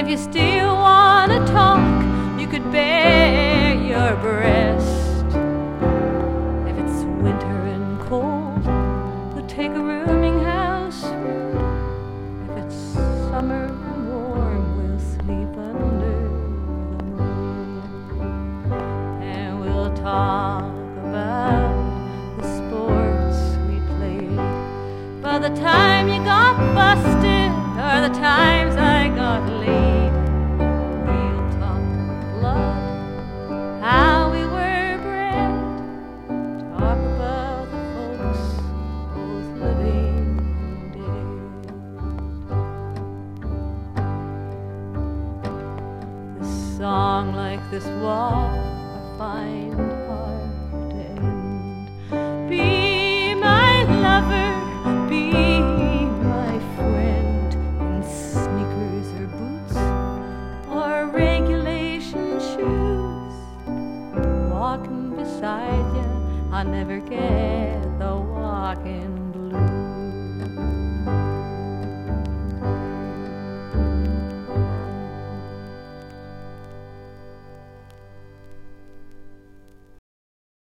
if you still want to talk, you could bare your breast. If it's winter and cold, we'll take a rooming house. If it's summer and warm, we'll sleep under the moon. And we'll talk about the sports we played, by the time you got busted or the times I got laid. We'll talk blood, how we were bred, talk about the folks both living and dead. This song like this walk I find hard to end. Be my lover, be my friend, in sneakers or boots or regulation shoes. Walking beside you, I'll never get the walking